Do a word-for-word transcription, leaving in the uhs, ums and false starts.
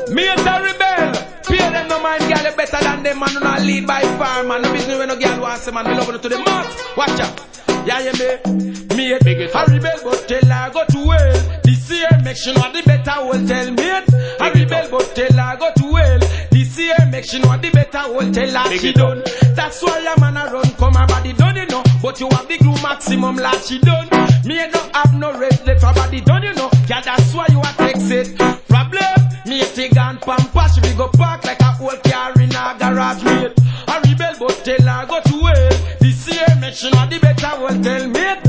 Me and the rebel. Pay them no mind, girl, you better than them, man. You not lead by far, man. No business when no girl wants them, man. Me love you to the mouth. Watch out. Yeah, yeah, me. Me a big it. A rebel, but tell her go to hell. This year, make sure know the better will tell me. A rebel, but tell her go to hell. This year, make sure know the better will tell her she done. That's why a man a run, come her body done, you know. But you have the glue maximum, like she done. Me a don't have no red left, her body done, you know. Yeah, that's why you a text it. Problem, me a take and pampas, we go park like a old car in a garage, mate. A rebel, but tell her go to hell. This year, make sure know the better will tell me.